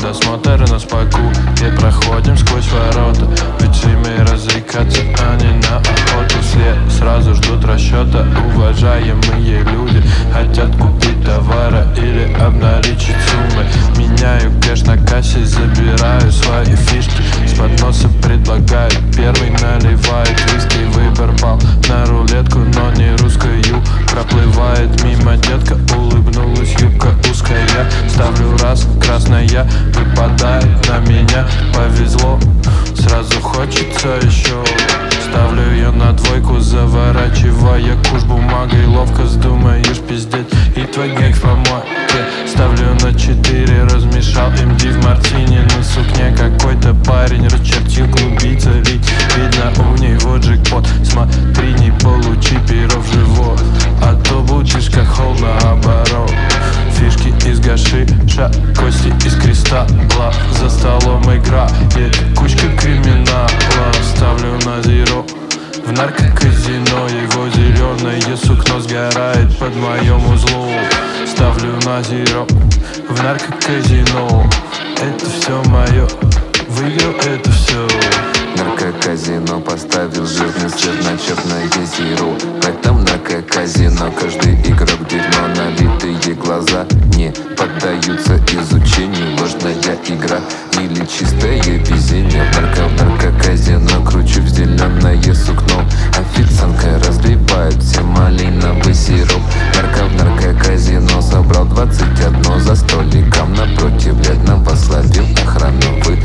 Досмотр на спаку и проходим сквозь ворота. Ведь с ними развлекаться, а не на охоту. Все сразу ждут расчета. Уважаемые люди хотят купить товара или обналичить суммы. Меняю кэш на кассе, забираю свои фишки. С подноса предлагают, первый наливает виски. Выбор пал на рулетку, но не русскую. Проплывает мимо детка, улыбнулась, юбка узкая. Ставлю раз, красная выпадает на меня. Повезло, сразу хочется еще. Ставлю ее на двойку, заворачивая куш бумагой. Ловко вздумаешь пиздеть, и твой гэнг в помойке. Ставлю на 4, размешал МД в мартини. На сукне какой-то парень расчертил клубица. Видно, у него джекпот. Смотри, не получи перо в живот, а то будешь как холл наоборот. Фишки из гашиша, кости из кристалла. За столом игра, кучка криминала. Ставлю на зеро в наркоказино. Его зеленое сукно сгорает под моем узлу. Ставлю на зеро в наркоказино. Это все мое, выиграл это все. Наркоказино, поставил жирный свет на черное зеро. В этом наркоказино каждый игрок дерьмо. Налитые глаза не поддаются изучению. Ложная игра или чистое везение. В наркоказино кручу в зеленое сукно. Официантка разливает всем малиновый сироп. В наркоказино собрал 21 за столиком напротив. Летного словил охрану выводит.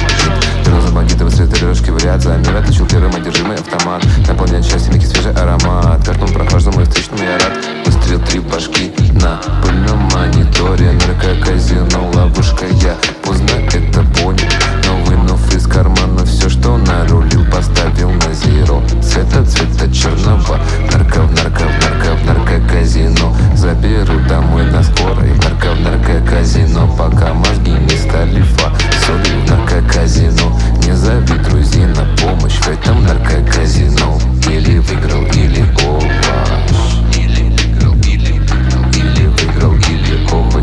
Роза бандитов, цвета режки, вариация. Мир отличил первым одержимый автомат. Наполняет счастье, некий свежий аромат. Картун прохождому и встречному я рад. Выстрел 3 башки на пыльном мониторе. Наркоказино, ловушка, я поздно это понял. Но вынув из кармана все, что нарулил, поставил на зеро. Цвета черного. В наркоказино. Заберу домой на скорой. В наркоказино, пока мозги не стали фасолью. В наркоказино. Не зови друзей на помощь в этом наркоказино. Или выиграл, или овощ. Или выиграл, или овощ.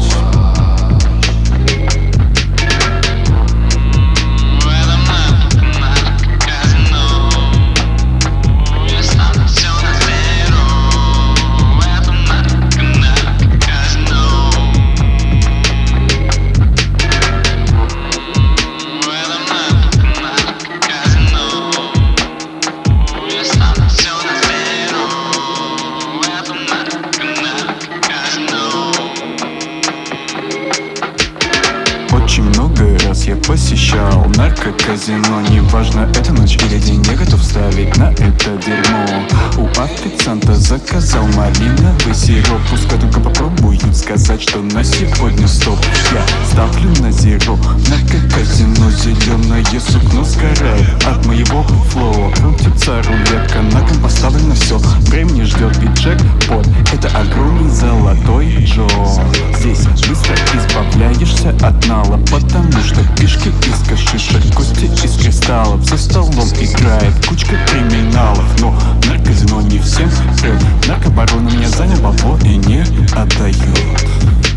Очень много раз я посещал наркоказино. Неважно, это ночь или день, я готов ставить на это дерьмо. У официанта заказал малиновый сироп. Пускай только попробуют сказать, что на сегодня стоп. Я ставлю на зеро. Наркоказино, зеленое сукно сгорает от моего флоу. Крутится рулетка, на кон поставлено все. Времени ждет ведь джекпот. Это огромный золотой Джо. Здесь быстро избавляешься от нала, потому что фишки из гашиша, кости из кристаллов. За столом играет кучка криминалов. Но наркоказино не всем прет. Наркобарон меня занял бабло и не отдает.